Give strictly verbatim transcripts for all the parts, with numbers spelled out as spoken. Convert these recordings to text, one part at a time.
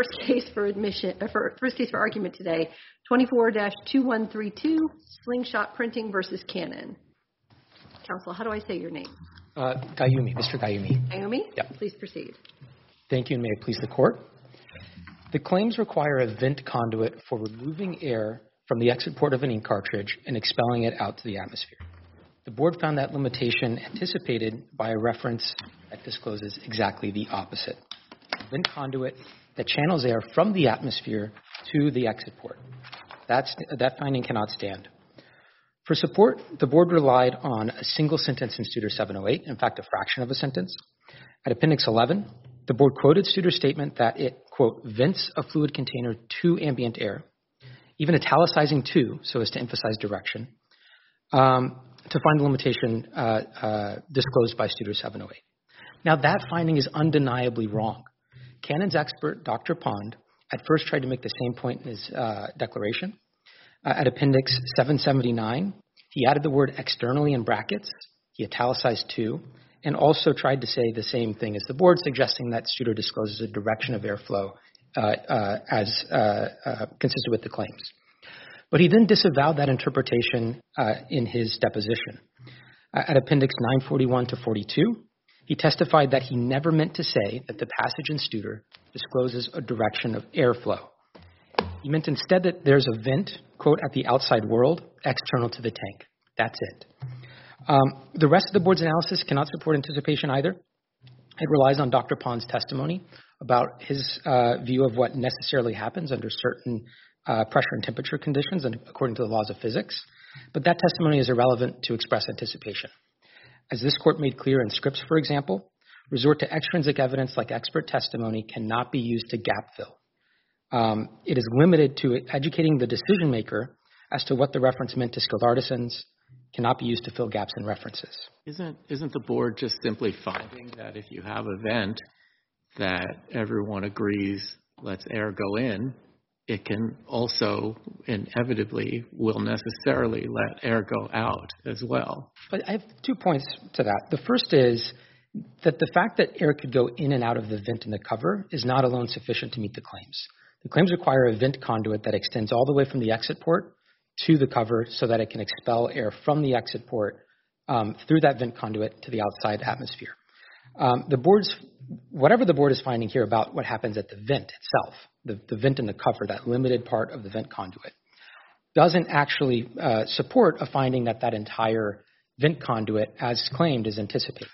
first case for admission, uh, for, first case for argument today, twenty-four dash two one three two, Slingshot Printing versus Canon. Counsel, how do I say your name? Uh, Gayumi, Mister Gayumi. Gayumi? Yep. Please proceed. Thank you, and may it please the court. The claims require a vent conduit for removing air from the exit port of an ink cartridge and expelling it out to the atmosphere. The board found that limitation anticipated by a reference that discloses exactly the opposite. A vent conduit that channels air from the atmosphere to the exit port. That's, that finding cannot stand. For support, the board relied on a single sentence in Studer seven oh eight, in fact, a fraction of a sentence. At Appendix eleven, the board quoted Studer's statement that it, quote, vents a fluid container to ambient air, even italicizing to so as to emphasize direction, um, to find the limitation uh, uh, disclosed by Studer seven oh eight. Now, that finding is undeniably wrong. Canon's expert, Doctor Pond, at first tried to make the same point in his uh, declaration. Uh, at Appendix seven seventy-nine, he added the word externally in brackets. He italicized to, and also tried to say the same thing as the board, suggesting that Studer discloses a direction of airflow uh, uh, as uh, uh, consistent with the claims. But he then disavowed that interpretation uh, in his deposition. Uh, at Appendix nine forty-one to forty-two, he testified that he never meant to say that the passage in Studer discloses a direction of airflow. He meant instead that there's a vent, quote, at the outside world, external to the tank. That's it. Um, the rest of the board's analysis cannot support anticipation either. It relies on Doctor Pond's testimony about his uh, view of what necessarily happens under certain uh, pressure and temperature conditions and according to the laws of physics. But that testimony is irrelevant to express anticipation. As this court made clear in Scripps, for example, resort to extrinsic evidence like expert testimony cannot be used to gap fill. Um, it is limited to educating the decision maker as to what the reference meant to skilled artisans, cannot be used to fill gaps in references. Isn't isn't the board just simply finding that if you have a vent that everyone agrees lets air go in, it can also inevitably will necessarily let air go out as well? But I have two points to that. The first is that the fact that air could go in and out of the vent in the cover is not alone sufficient to meet the claims. The claims require a vent conduit that extends all the way from the exit port to the cover so that it can expel air from the exit port um, through that vent conduit to the outside atmosphere. Um, the board's, whatever the board is finding here about what happens at the vent itself, the, the vent in the cover, that limited part of the vent conduit, doesn't actually uh, support a finding that that entire vent conduit, as claimed, is anticipated.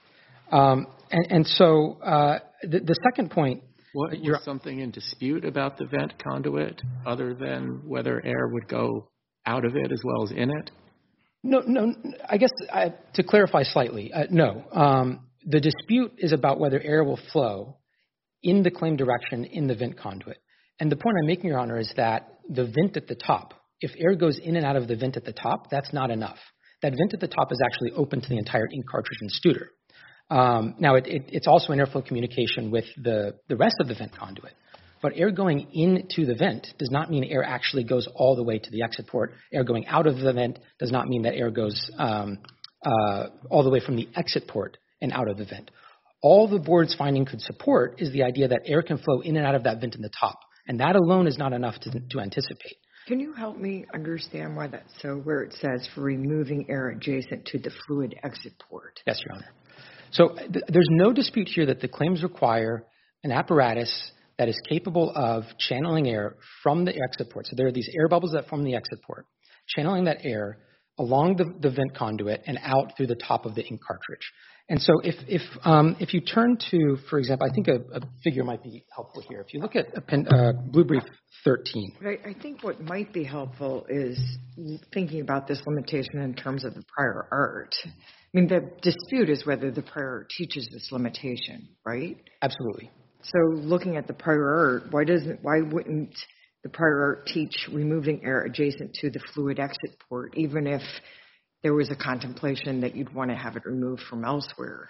Um, and, and so uh, the, the second point, What, was something in dispute about the vent conduit other than whether air would go out of it as well as in it? No, no. I guess I, to clarify slightly, uh, no. Um, the dispute is about whether air will flow in the claimed direction in the vent conduit. And the point I'm making, Your Honor, is that the vent at the top, if air goes in and out of the vent at the top, that's not enough. That vent at the top is actually open to the entire ink cartridge and Studer. Um, now, it, it, it's also in airflow communication with the, the rest of the vent conduit. But air going into the vent does not mean air actually goes all the way to the exit port. Air going out of the vent does not mean that air goes um, uh, all the way from the exit port and out of the vent. All the board's finding could support is the idea that air can flow in and out of that vent in the top. And that alone is not enough to, to anticipate. Can you help me understand why that's so, where it says for removing air adjacent to the fluid exit port? Yes, Your Honor. So th- there's no dispute here that the claims require an apparatus that is capable of channeling air from the exit port. So there are these air bubbles that form the exit port, channeling that air along the, the vent conduit and out through the top of the ink cartridge. And so if if um, if you turn to, for example, I think a, a figure might be helpful here. If you look at pen, uh, Blue Brief thirteen. But I, I think what might be helpful is thinking about this limitation in terms of the prior art. I mean, the dispute is whether the prior art teaches this limitation, right? Absolutely. So looking at the prior art, why doesn't why wouldn't the prior art teach removing air adjacent to the fluid exit port, even if there was a contemplation that you'd want to have it removed from elsewhere?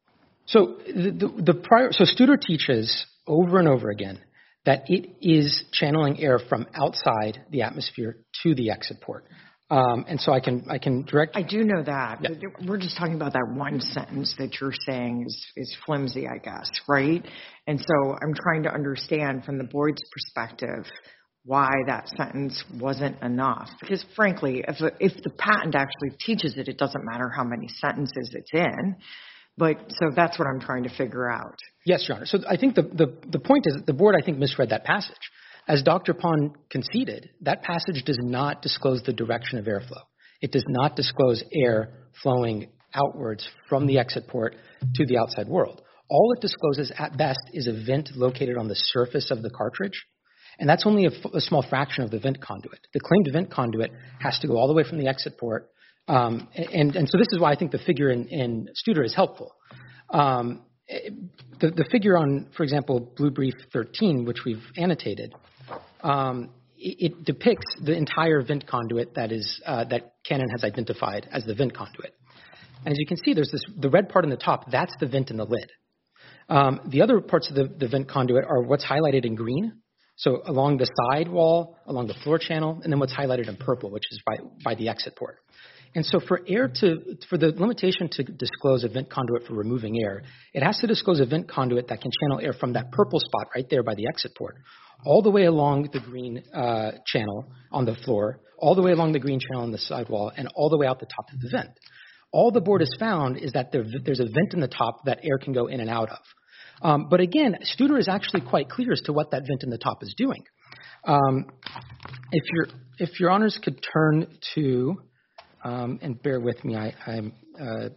So the, the, the prior, so Studer teaches over and over again that it is channeling air from outside the atmosphere to the exit port. Um, and so I can I can direct. I do know that. Yeah. But we're just talking about that one sentence that you're saying is, is flimsy, I guess, right? And so I'm trying to understand from the board's perspective why that sentence wasn't enough. Because frankly, if a, if the patent actually teaches it, it doesn't matter how many sentences it's in. But so that's what I'm trying to figure out. Yes, Your Honor. So I think the, the, the point is that the board, I think, misread that passage. As Doctor Pond conceded, that passage does not disclose the direction of airflow. It does not disclose air flowing outwards from the exit port to the outside world. All it discloses at best is a vent located on the surface of the cartridge, and that's only a, f- a small fraction of the vent conduit. The claimed vent conduit has to go all the way from the exit port, um, and, and so this is why I think the figure in, in Studer is helpful. Um, the, the figure on, for example, Blue Brief thirteen, which we've annotated, Um, it, it depicts the entire vent conduit that is uh, that Canon has identified as the vent conduit. And as you can see, there's this the red part in the top. That's the vent in the lid. Um, the other parts of the, the vent conduit are what's highlighted in green. So along the side wall, along the floor channel, and then what's highlighted in purple, which is by, by the exit port. And so for air to, for the limitation to disclose a vent conduit for removing air, it has to disclose a vent conduit that can channel air from that purple spot right there by the exit port, all the way along the green uh, channel on the floor, all the way along the green channel on the sidewall, and all the way out the top of the vent. All the board has found is that there, there's a vent in the top that air can go in and out of. Um, but again, Studer is actually quite clear as to what that vent in the top is doing. Um, if, your, if your honors could turn to, um, and bear with me, I, I'm uh,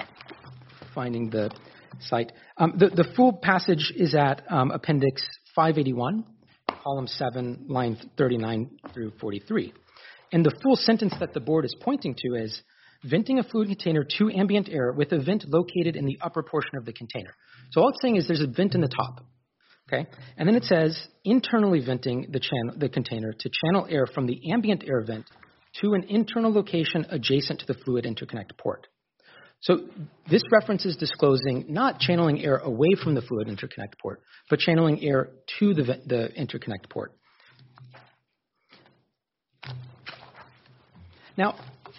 finding the site. Um, the, the full passage is at um, Appendix five eighty-one, column seven, line thirty-nine through forty-three. And the full sentence that the board is pointing to is, venting a fluid container to ambient air with a vent located in the upper portion of the container. So all it's saying is there's a vent in the top, okay? And then it says internally venting the, channel, the container to channel air from the ambient air vent to an internal location adjacent to the fluid interconnect port. So this reference is disclosing not channeling air away from the fluid interconnect port, but channeling air to the, the interconnect port. Now,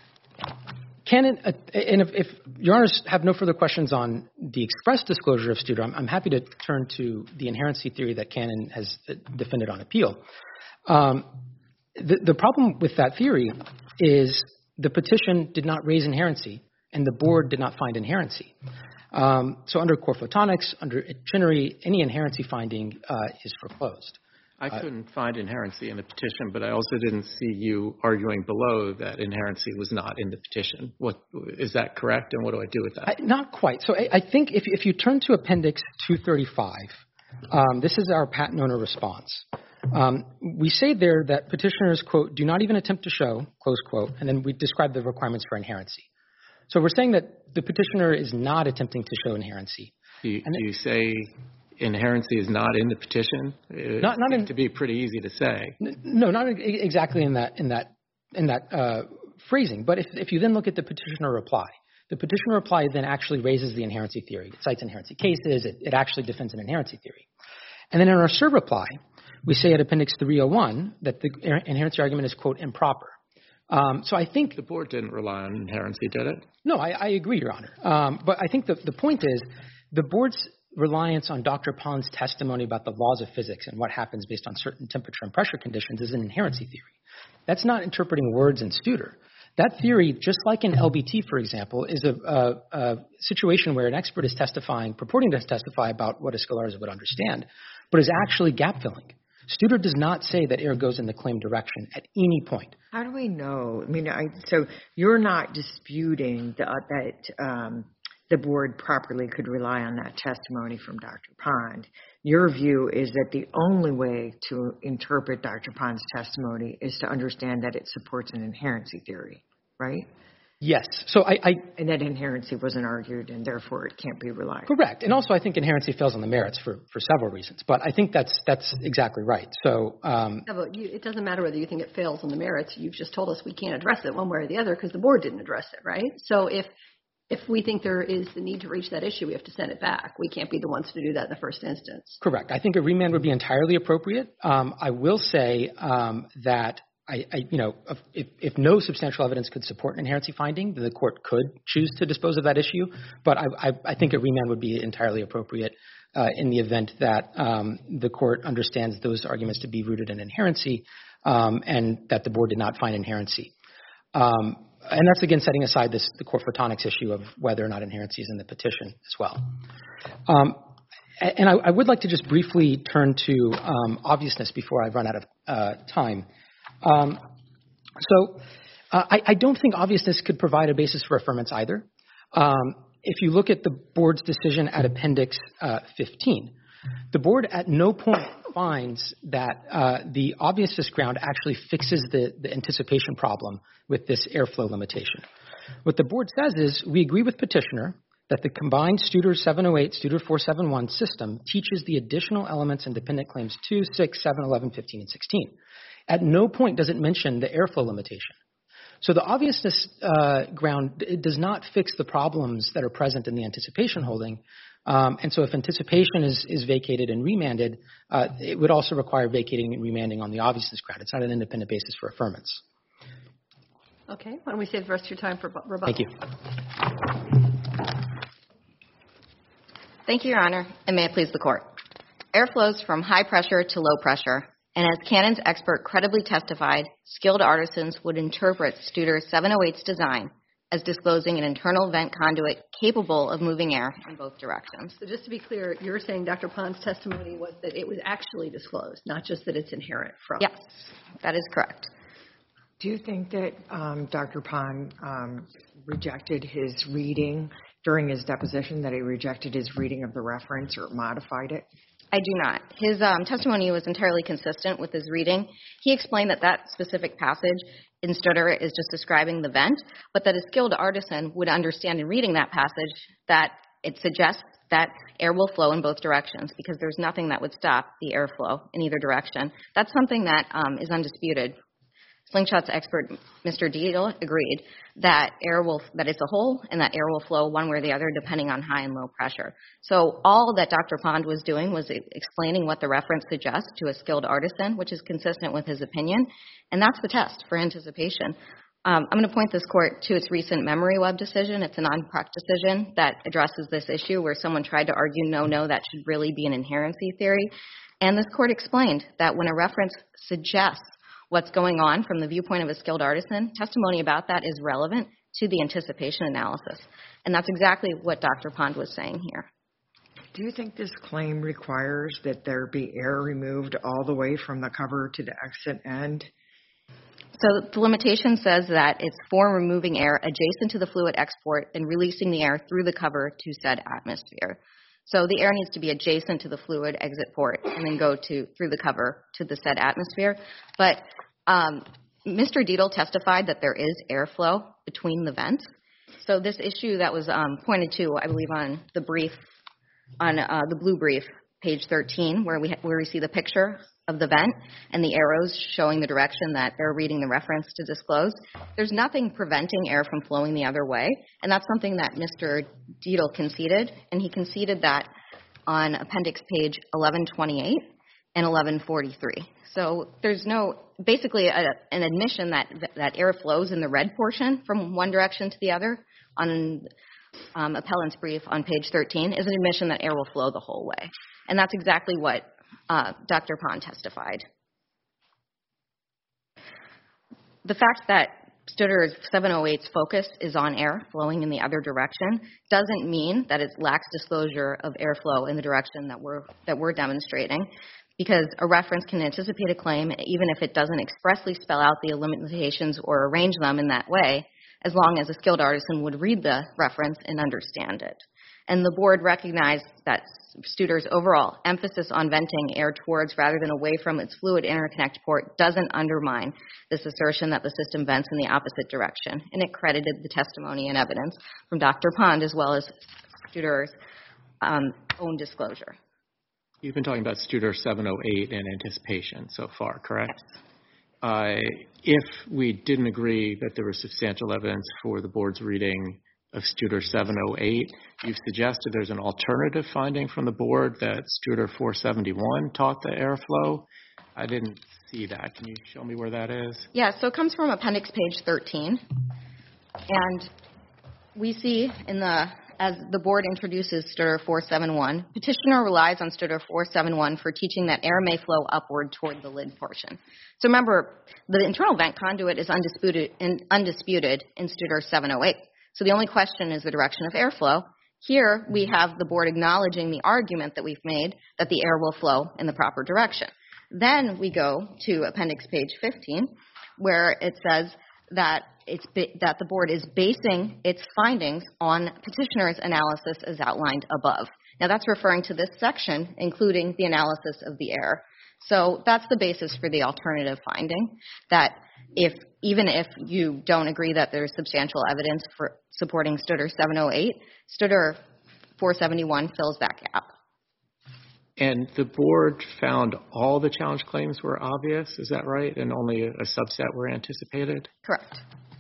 Canon, uh, and if, if your honors have no further questions on the express disclosure of Studer, I'm, I'm happy to turn to the inherency theory that Canon has defended on appeal. Um, the, the problem with that theory is the petition did not raise inherency, and the board did not find inherency. Um, so under core photonics, under Chenery, any inherency finding uh, is foreclosed. I couldn't uh, find inherency in the petition, but I also didn't see you arguing below that inherency was not in the petition. What, is that correct, and what do I do with that? I, not quite. So I, I think if, if you turn to Appendix two thirty-five, um, this is our patent owner response. Um, we say there that petitioners, quote, do not even attempt to show, close quote, and then we describe the requirements for inherency. So we're saying that the petitioner is not attempting to show inherency. Do you, do you say inherency is not in the petition? It not not in, to be pretty easy to say. N- no, not exactly in that in that in that uh, phrasing. But if if you then look at the petitioner reply, the petitioner reply then actually raises the inherency theory. It cites inherency cases. It, it actually defends an inherency theory. And then in our cert reply, we say at Appendix three oh one that the inherency argument is, quote, improper. Um, so I think the board didn't rely on inherency, did it? No, I, I agree, Your Honor. Um, but I think the, the point is the board's reliance on Doctor Pond's testimony about the laws of physics and what happens based on certain temperature and pressure conditions is an inherency theory. That's not interpreting words in Studer. That theory, just like in L B T, for example, is a, a, a situation where an expert is testifying, purporting to testify about what a scholar would understand, but is actually gap filling. Studer does not say that air goes in the claimed direction at any point. How do we know? I mean, I, so you're not disputing the, that um, the board properly could rely on that testimony from Doctor Pond. Your view is that the only way to interpret Doctor Pond's testimony is to understand that it supports an inherency theory, right? Yes. So I, I and that inherency wasn't argued, and therefore it can't be relied. Correct. And also, I think inherency fails on the merits for, for several reasons. But I think that's that's exactly right. So um, yeah, but you, it doesn't matter whether you think it fails on the merits. You've just told us we can't address it one way or the other because the board didn't address it, right? So if if we think there is the need to reach that issue, we have to send it back. We can't be the ones to do that in the first instance. Correct. I think a remand would be entirely appropriate. Um, I will say um, that I, I, you know, if, if no substantial evidence could support an inherency finding, then the court could choose to dispose of that issue. But I, I, I think a remand would be entirely appropriate uh, in the event that um, the court understands those arguments to be rooted in inherency um, and that the board did not find inherency. Um, and that's, again, setting aside this, the core photonics issue of whether or not inherency is in the petition as well. Um, and I, I would like to just briefly turn to um, obviousness before I run out of uh, time. Um, so uh, I, I don't think obviousness could provide a basis for affirmance either. Um, if you look at the board's decision at Appendix uh, fifteen, the board at no point finds that uh, the obviousness ground actually fixes the, the anticipation problem with this airflow limitation. What the board says is, we agree with petitioner that the combined Studer seven oh eight, Studer four seventy-one system teaches the additional elements in dependent claims two, six, seven, eleven, fifteen, and sixteen. At no point does it mention the airflow limitation. So the obviousness uh, ground it does not fix the problems that are present in the anticipation holding. Um, and so if anticipation is, is vacated and remanded, uh, it would also require vacating and remanding on the obviousness ground. It's not an independent basis for affirmance. Okay. Why don't we save the rest of your time for rebuttal? Thank you. Thank you, Your Honor, and may it please the Court. Air flows from high pressure to low pressure, and as Cannon's expert credibly testified, skilled artisans would interpret Studer seven oh eight's design as disclosing an internal vent conduit capable of moving air in both directions. So just to be clear, you're saying Doctor Pond's testimony was that it was actually disclosed, not just that it's inherent from. Yes, that is correct. Do you think that um, Doctor Pond um, rejected his reading during his deposition, that he rejected his reading of the reference or modified it? I do not. His um, testimony was entirely consistent with his reading. He explained that that specific passage in Studer is just describing the vent, but that a skilled artisan would understand in reading that passage that it suggests that air will flow in both directions because there's nothing that would stop the airflow in either direction. That's something that um, is undisputed. Slingshot's expert, Mister Deedle, agreed that air will, that it's a hole and that air will flow one way or the other depending on high and low pressure. So all that Doctor Pond was doing was explaining what the reference suggests to a skilled artisan, which is consistent with his opinion, and that's the test for anticipation. Um, I'm going to point this court to its recent Memory Web decision. It's a non-proc decision that addresses this issue where someone tried to argue, no, no, that should really be an inherency theory. And this court explained that when a reference suggests what's going on from the viewpoint of a skilled artisan, testimony about that is relevant to the anticipation analysis. And that's exactly what Doctor Pond was saying here. Do you think this claim requires that there be air removed all the way from the cover to the exit end? So the limitation says that it's for removing air adjacent to the fluid export and releasing the air through the cover to said atmosphere. So the air needs to be adjacent to the fluid exit port and then go to through the cover to the said atmosphere. But um, Mister Deedle testified that there is airflow between the vents. So this issue that was um, pointed to, I believe, on the brief, on uh, the blue brief, page thirteen, where we ha- where we see the picture of the vent and the arrows showing the direction that they're reading the reference to disclose. There's nothing preventing air from flowing the other way, and that's something that Mister Deedle conceded, and he conceded that on appendix page eleven twenty-eight and eleven forty-three. So there's no, basically a, an admission that that air flows in the red portion from one direction to the other on um, appellant's brief on page thirteen is an admission that air will flow the whole way. And that's exactly what uh, Doctor Pond testified. The fact that Studer seven oh eight's focus is on air flowing in the other direction doesn't mean that it lacks disclosure of airflow in the direction that we're that we're demonstrating, because a reference can anticipate a claim even if it doesn't expressly spell out the limitations or arrange them in that way, as long as a skilled artisan would read the reference and understand it. And the board recognized that Studer's overall emphasis on venting air towards rather than away from its fluid interconnect port doesn't undermine this assertion that the system vents in the opposite direction. And it credited the testimony and evidence from Doctor Pond as well as Studer's um, own disclosure. You've been talking about Studer seven oh eight and anticipation so far, correct? Uh, if we didn't agree that there was substantial evidence for the board's reading of Studer seven oh eight, you've suggested there's an alternative finding from the board that Studer four seventy-one taught the airflow. I didn't see that. Can you show me where that is? Yeah, so it comes from appendix page thirteen. And we see in the, as the board introduces Stutter four seventy-one, petitioner relies on Stutter four seventy-one for teaching that air may flow upward toward the lid portion. So remember, the internal vent conduit is undisputed in, undisputed in Stutter seven oh eight. So the only question is the direction of airflow. Here we have the board acknowledging the argument that we've made that the air will flow in the proper direction. Then we go to appendix page fifteen, where it says that it's that the board is basing its findings on petitioner's analysis as outlined above. Now that's referring to this section, including the analysis of the air. So that's the basis for the alternative finding, that if even if you don't agree that there's substantial evidence for supporting Stutter seven oh eight, Stutter four seventy-one fills that gap. And the board found all the challenge claims were obvious, is that right? And only a subset were anticipated? Correct.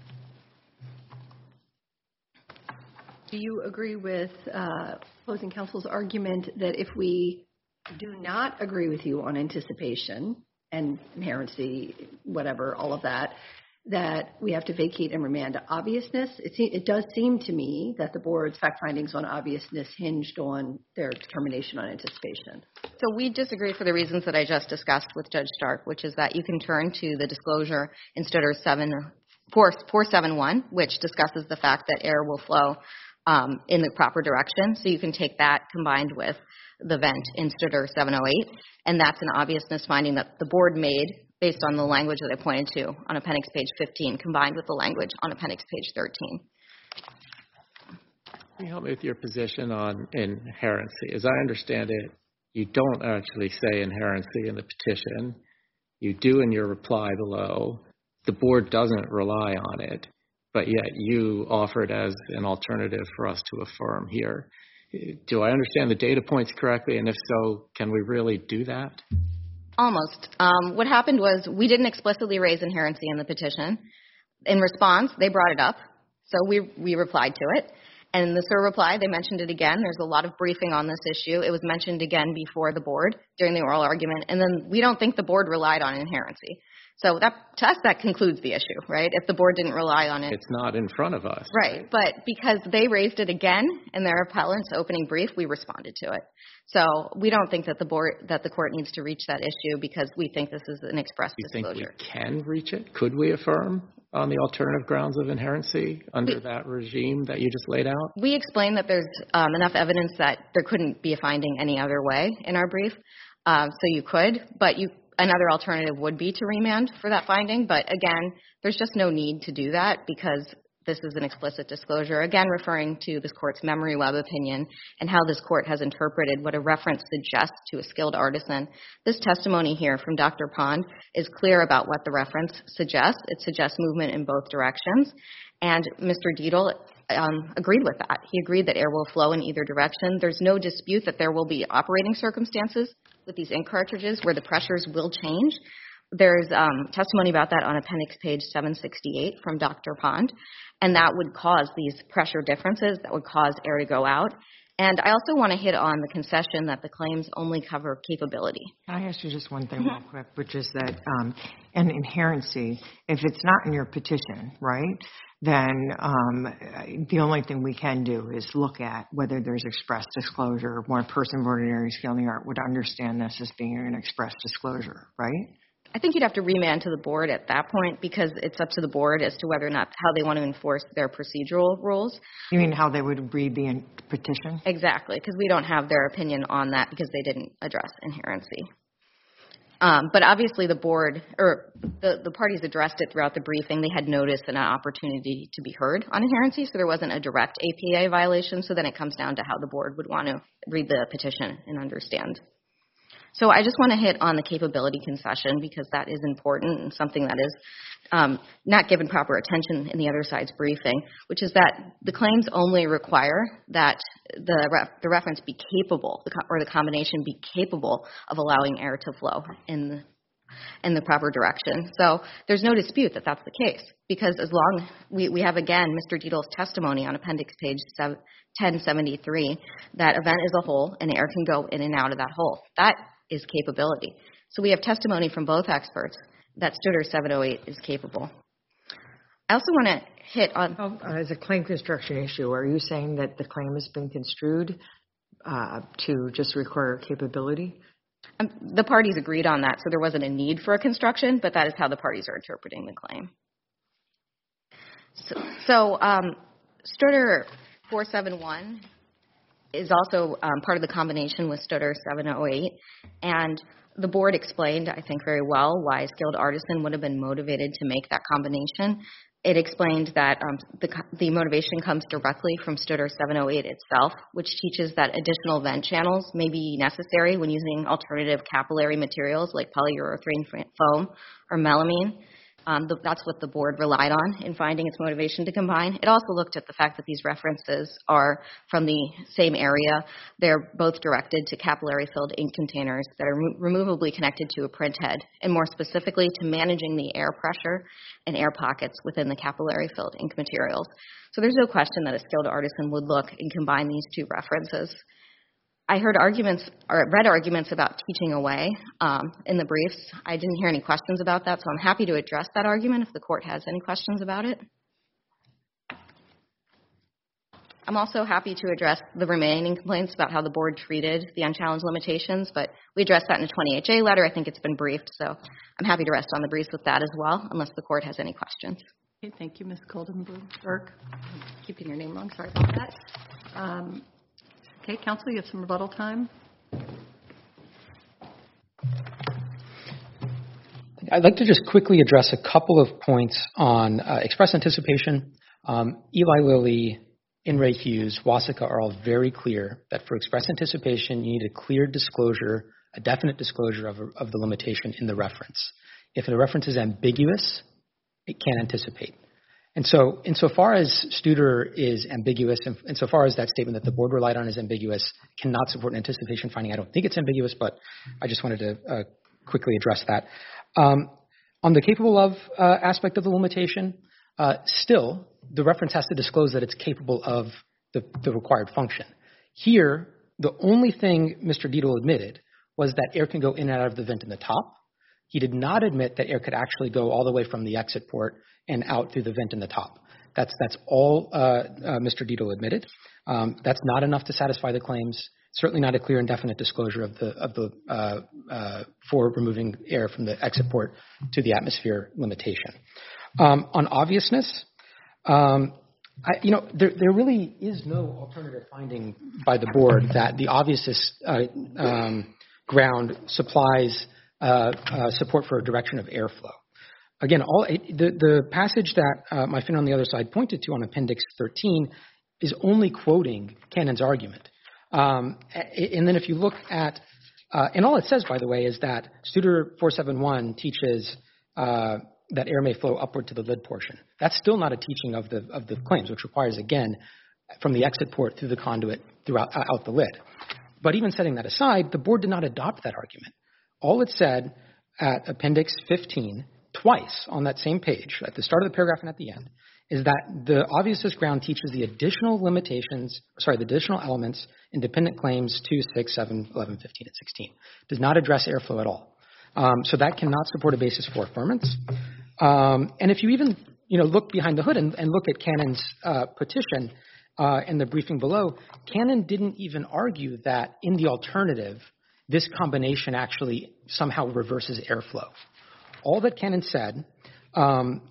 Do you agree with uh, opposing counsel's argument that if we do not agree with you on anticipation and inherency, whatever, all of that, that we have to vacate and remand to obviousness? It, se- it does seem to me that the board's fact findings on obviousness hinged on their determination on anticipation. So we disagree for the reasons that I just discussed with Judge Stark, which is that you can turn to the disclosure in Stutter four seventy-one, which discusses the fact that air will flow um, in the proper direction. So you can take that combined with the vent in Stutter seven oh eight, and that's an obviousness finding that the board made based on the language that I pointed to on appendix page fifteen, combined with the language on appendix page thirteen. Can you help me with your position on inherency? As I understand it, you don't actually say inherency in the petition. You do in your reply below. The board doesn't rely on it, but yet you offer it as an alternative for us to affirm here. Do I understand the data points correctly? And if so, can we really do that? Almost. Um, what happened was we didn't explicitly raise inherency in the petition. In response, they brought it up, so we, we replied to it. And in the S I R reply, they mentioned it again. There's a lot of briefing on this issue. It was mentioned again before the board during the oral argument. And then we don't think the board relied on inherency. So that, to us, that concludes the issue, right? If the board didn't rely on it. It's not in front of us. Right, but because they raised it again in their appellant's opening brief, we responded to it. So we don't think that the board, that the court needs to reach that issue because we think this is an express you disclosure. You think we can reach it? Could we affirm on the alternative grounds of inherency under we, that regime that you just laid out? We explained that there's um, enough evidence that there couldn't be a finding any other way in our brief. Um, so you could, but you another alternative would be to remand for that finding. But again, there's just no need to do that because this is an explicit disclosure, again, referring to this court's Memory Web opinion and how this court has interpreted what a reference suggests to a skilled artisan. This testimony here from Doctor Pond is clear about what the reference suggests. It suggests movement in both directions. And Mister Dietl um, agreed with that. He agreed that air will flow in either direction. There's no dispute that there will be operating circumstances with these ink cartridges where the pressures will change. There's um, testimony about that on appendix page seven sixty-eight from Doctor Pond, and that would cause these pressure differences that would cause air to go out. And I also want to hit on the concession that the claims only cover capability. Can I ask you just one thing real quick, which is that um, an inherency, if it's not in your petition, right, then um, the only thing we can do is look at whether there's express disclosure. One person of ordinary skill in the art would understand this as being an express disclosure, right? I think you'd have to remand to the board at that point because it's up to the board as to whether or not how they want to enforce their procedural rules. You mean how they would read the petition? Exactly, because we don't have their opinion on that because they didn't address inherency. Um, but obviously the board, or the, the parties addressed it throughout the briefing. They had notice and an opportunity to be heard on inherency, so there wasn't a direct A P A violation. So then it comes down to how the board would want to read the petition and understand. So I just want to hit on the capability concession because that is important and something that is um, not given proper attention in the other side's briefing, which is that the claims only require that the, ref, the reference be capable or the combination be capable of allowing air to flow in the, in the proper direction. So there's no dispute that that's the case because as long we, we have, again, Mister Dietl's testimony on appendix page ten seventy-three that a vent is a hole and air can go in and out of that hole. That is capability. So we have testimony from both experts that Studer seven oh eight is capable. I also want to hit on... Oh, as a claim construction issue, are you saying that the claim has been construed uh, to just require capability? Um, the parties agreed on that, so there wasn't a need for a construction, but that is how the parties are interpreting the claim. So, so um, Studer four seventy-one is also um, part of the combination with Studer seven oh eight, and the board explained, I think, very well why a skilled artisan would have been motivated to make that combination. It explained that um, the, the motivation comes directly from Studer seven oh eight itself, which teaches that additional vent channels may be necessary when using alternative capillary materials like polyurethane foam or melamine. Um, the, that's what the board relied on in finding its motivation to combine. It also looked at the fact that these references are from the same area. They're both directed to capillary-filled ink containers that are re- removably connected to a print head, and more specifically to managing the air pressure and air pockets within the capillary-filled ink materials. So there's no question that a skilled artisan would look and combine these two references. I heard arguments, or read arguments about teaching away um, in the briefs. I didn't hear any questions about that, so I'm happy to address that argument if the court has any questions about it. I'm also happy to address the remaining complaints about how the board treated the unchallenged limitations, but we addressed that in a twenty-eight J letter. I think it's been briefed, so I'm happy to rest on the briefs with that as well, unless the court has any questions. Okay, thank you, Miz Goldenberg. Keeping your name wrong, sorry about that. Um, Okay, counsel, you have some rebuttal time. I'd like to just quickly address a couple of points on uh, express anticipation. Um, Eli Lilly, In re Hughes, Wasika are all very clear that for express anticipation, you need a clear disclosure, a definite disclosure of, a, of the limitation in the reference. If the reference is ambiguous, it can't anticipate. And so insofar as Studer is ambiguous, and insofar as that statement that the board relied on is ambiguous, cannot support an anticipation finding, I don't think it's ambiguous, but I just wanted to uh, quickly address that. Um, on the capable of uh, aspect of the limitation, uh, still, the reference has to disclose that it's capable of the, the required function. Here, the only thing Mister Dietl admitted was that air can go in and out of the vent in the top. He did not admit that air could actually go all the way from the exit port and out through the vent in the top. That's that's all uh, uh, Mister Dietl admitted. Um, that's not enough to satisfy the claims. Certainly not a clear and definite disclosure of the of the uh, uh, for removing air from the exit port to the atmosphere limitation. Um, on obviousness, um, I, you know there there really is no alternative finding by the board that the obviousness uh, um, ground supplies uh, uh, support for a direction of airflow. Again, all it, the, the passage that uh, my friend on the other side pointed to on Appendix thirteen is only quoting Cannon's argument. Um, and then if you look at, uh, and all it says, by the way, is that Studer four seventy-one teaches uh, that air may flow upward to the lid portion. That's still not a teaching of the of the claims, which requires, again, from the exit port through the conduit throughout uh, out the lid. But even setting that aside, the board did not adopt that argument. All it said at Appendix fifteen, twice on that same page, at the start of the paragraph and at the end, is that the obviousness ground teaches the additional limitations, sorry, the additional elements in dependent claims two, six, seven, eleven, fifteen, and sixteen. Does not address airflow at all. Um, so that cannot support a basis for affirmance. Um, and if you even, you know, look behind the hood and, and look at Cannon's uh, petition uh, in the briefing below, Cannon didn't even argue that in the alternative, this combination actually somehow reverses airflow. All that Cannon said um,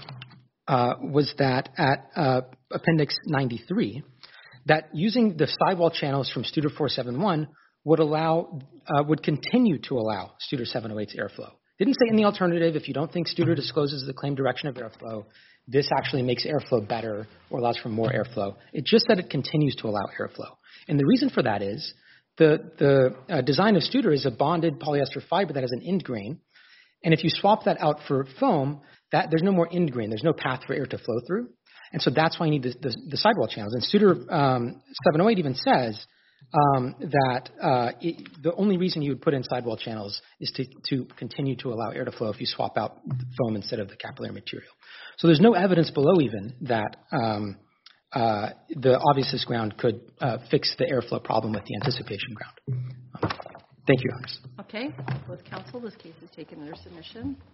uh, was that at uh, Appendix ninety-three, that using the sidewall channels from Studer four seventy-one would allow, uh, would continue to allow Studer seven oh eight's airflow. Didn't say in the alternative, if you don't think Studer discloses the claimed direction of airflow, this actually makes airflow better or allows for more airflow. It just said it continues to allow airflow. And the reason for that is the, the uh, design of Studer is a bonded polyester fiber that has an end grain. And if you swap that out for foam, that there's no more end grain. There's no path for air to flow through. And so that's why you need the, the, the sidewall channels. And Studer um, seven oh eight even says um, that uh, it, the only reason you would put in sidewall channels is to, to continue to allow air to flow if you swap out foam instead of the capillary material. So there's no evidence below even that um, uh, the obviousness ground could uh, fix the airflow problem with the anticipation ground. Um, Thank you, Your Honors. Okay, with counsel, this case is taken under submission.